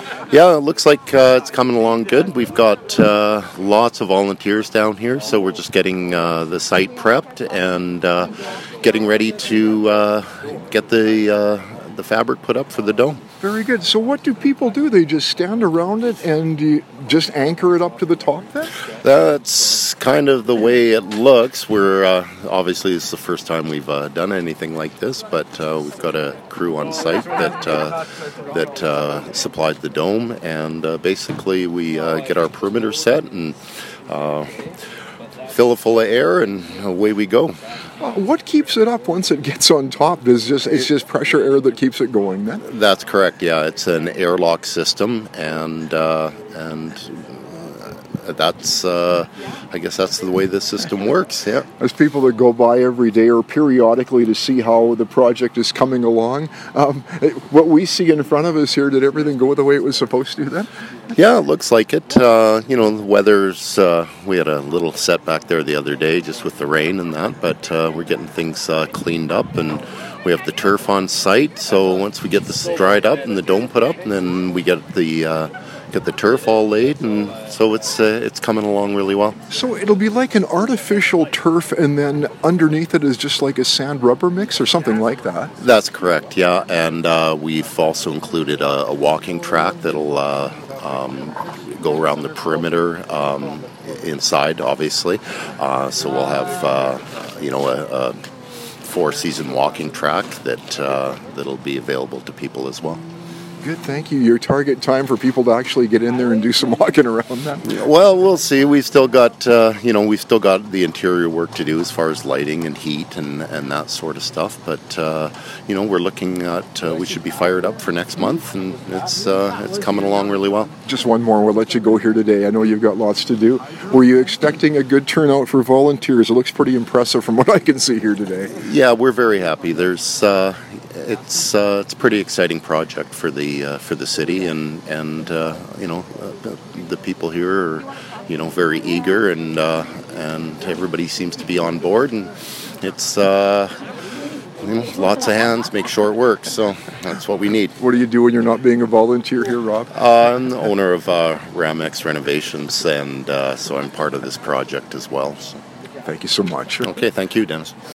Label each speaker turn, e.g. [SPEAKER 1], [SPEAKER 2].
[SPEAKER 1] Yeah, it looks like it's coming along good. We've got lots of volunteers down here, so we're just getting the site prepped and getting ready to get the fabric put up for the dome.
[SPEAKER 2] Very good. So what do people do? They just stand around it and you just anchor it up to the top then?
[SPEAKER 1] That's kind of the way it looks. We're obviously this is the first time we've done anything like this, but we've got a crew on site that supplied the dome, and basically we get our perimeter set and fill it full of air, and away we go.
[SPEAKER 2] What keeps it up once it gets on top? It's just pressure air that keeps it going then?
[SPEAKER 1] That's correct, yeah. It's an airlock system, and that's, I guess that's the way this system works, yeah.
[SPEAKER 2] As people that go by every day or periodically to see how the project is coming along, what we see in front of us here, did everything go the way it was supposed to then?
[SPEAKER 1] Yeah, it looks like it. The weather's, we had a little setback there the other day just with the rain and that, but we're getting things cleaned up, and we have the turf on site, so once we get this dried up and the dome put up, and then we get the turf all laid, and so it's coming along really well.
[SPEAKER 2] So it'll be like an artificial turf, and then underneath it is just like a sand rubber mix or something like that?
[SPEAKER 1] That's correct, yeah, and we've also included a walking track that'll go around the perimeter inside, obviously. So we'll have a four-season walking track that'll be available to people as well.
[SPEAKER 2] Good, thank you. Your target time for people to actually get in there and do some walking around then?
[SPEAKER 1] Well, we'll see. We've still got the interior work to do as far as lighting and heat and that sort of stuff. But we're looking at we should be fired up for next month, and it's coming along really well.
[SPEAKER 2] Just one more. We'll let you go here today. I know you've got lots to do. Were you expecting a good turnout for volunteers? It looks pretty impressive from what I can see here today.
[SPEAKER 1] Yeah, we're very happy. There's it's a pretty exciting project for the city, and the people here are very eager, and everybody seems to be on board, and it's lots of hands make short work, so that's what we need.
[SPEAKER 2] What do you do when you're not being a volunteer here, Rob?
[SPEAKER 1] I'm the owner of Ramex Renovations, and so I'm part of this project as well. So.
[SPEAKER 2] Thank you so much.
[SPEAKER 1] Okay, thank you, Dennis.